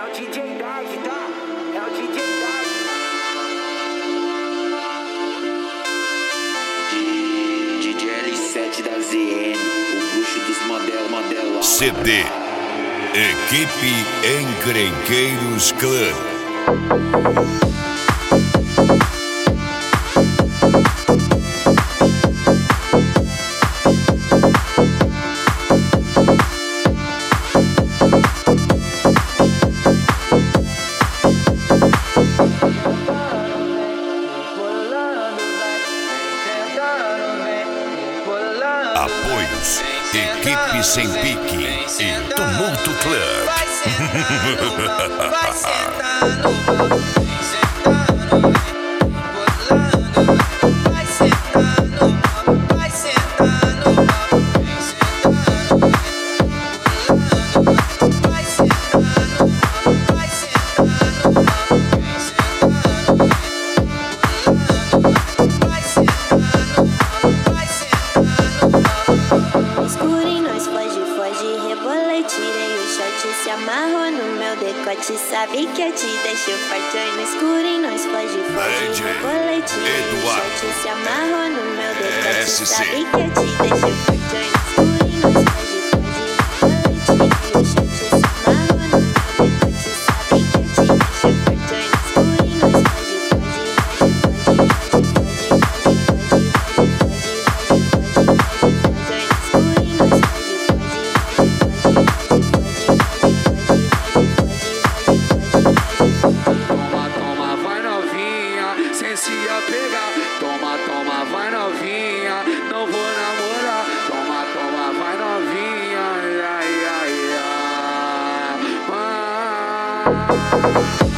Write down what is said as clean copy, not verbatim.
É o DJ Dark, tá? É o DJ Dark. DJ L7 da ZN, o bruxo dos modelos. CD Equipe Encrenqueiros Clã. Apoios Equipe Sem Pique e Tumulto Club. Vai sentando, vai sentando, vai sentando, vai sentando, vai sentando, vai sentando, Escuro em nós, foge, rebolei, tirei o short, se amarrou no meu decote, sabe que eu te deixo forte. Oi, no escuro em nós, foge, rebolei, tirei o short, se amarrou no meu decote, sabe que eu te deixo forte. Oi, no escuro em nós, foge, rebolei, tirei o short, se amarrou no meu decote, sabe que eu te deixo forte. Oi, no escuro em nós, Toma, vai novinha, sem se apegar. Toma, vai novinha, não vou namorar. Toma, vai novinha, ai, ai, ai, ai.